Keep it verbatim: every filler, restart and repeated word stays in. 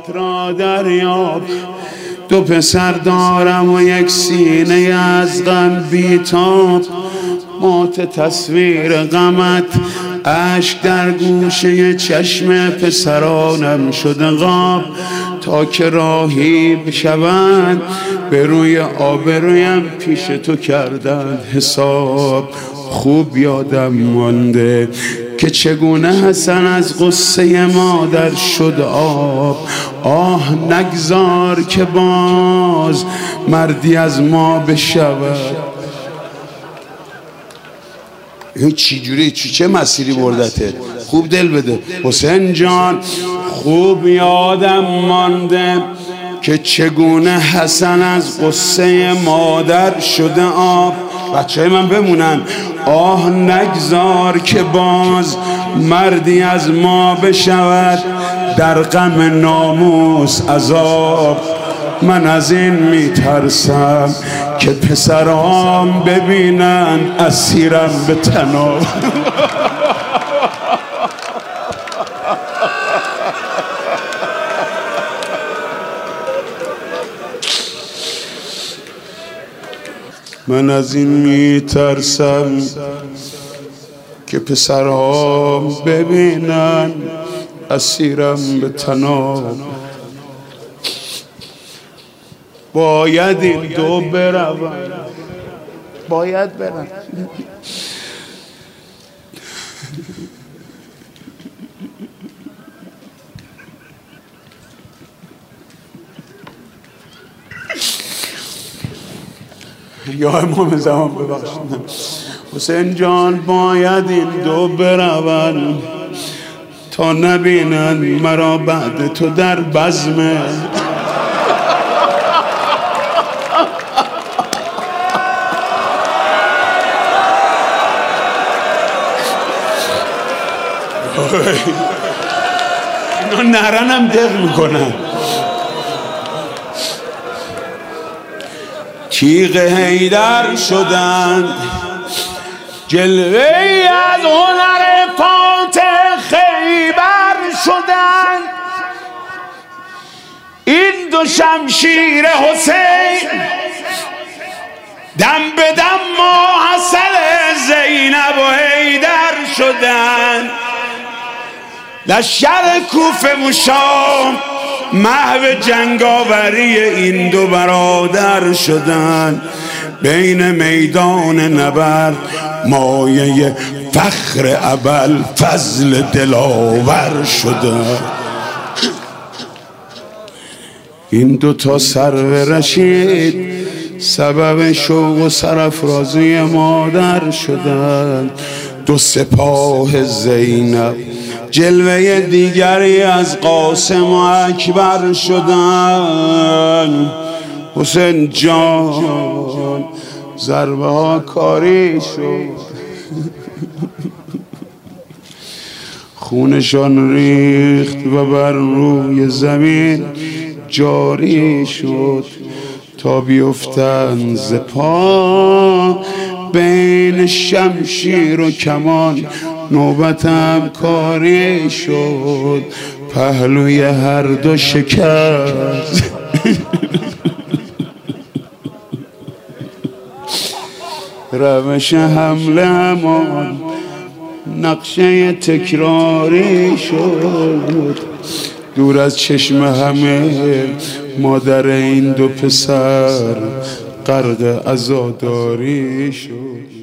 را دریاب. دو پسر دارم و یک سینه از غم بیتاب. مات تصویر غمت اشک در گوشه چشم پسرانم شده غاب. تا که راهی بشوند به روی آبرویم پیش تو کردن حساب. خوب یادم مانده که چگونه حسن از غصه مادر شد آب. آه نگذار که باز مردی از ما بشود. این چی جوری چی چه مسیری بردته؟ خوب دل بده حسین جان. خوب یادم مانده که چگونه حسن از غصه مادر شده آب. بچه های من بمونن. آه نگذار که باز مردی از ما بشود در غم ناموس عذاب. من از این میترسم که پسرام ببینن اسیرم به طناب. من از این میترسم که پسرام ببینن اسیرم به طناب. باید این دو بروم. باید برم. یا امام زمان ببخشید حسین جان. باید این دو بروم تا نبینن مرا بعد تو در بزمه. اینا نرنم دق میکنن. تیغ حیدر شدند جلوه از هنر فاتح خیبر شدند. این دو شمشیر حسین دم به دم ماحصل زینب و حیدر شدند. لشکر کوفه و شام محو جنگاوری این دو برادر شدند. بین میدان نبرد مایه فخر ابوالفضل دلاور شدند. این دو تا سرو رشید سبب شوق و سرافرازی مادر شدند. دو سپاه زینب جلوه دیگری از قاسم و اکبر شدن. حسین جان ضربه ها کاری شد. خونشان ریخت و بر روی زمین جاری شد تا بیفتند ز پا. بین شمشیر و کمان نوبتم کاری شد. پهلوی هر دو شکست. روش حمله همان نقشه تکراری شد. دور از چشم همه مادر این دو پسر غرق عزاداری شد.